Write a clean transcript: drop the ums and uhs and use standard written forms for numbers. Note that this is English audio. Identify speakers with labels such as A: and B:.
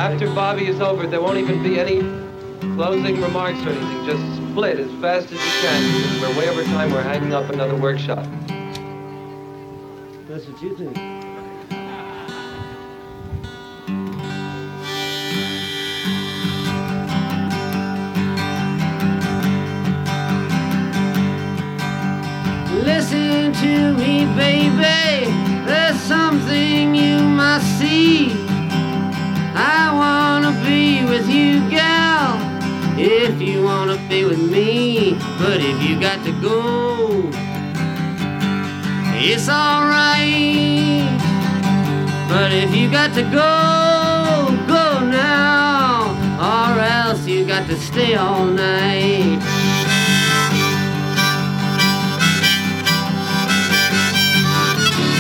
A: After Bobby is over, there won't even be any closing remarks or anything. Just split as fast as you can. Because we're way over time. We're hanging up another workshop.
B: That's what you think. Listen to me, baby. There's something you must see. I wanna be with you, gal, if you wanna be with me. But if you got to go, it's alright. But if you got to go, go now, or else you got to stay all night.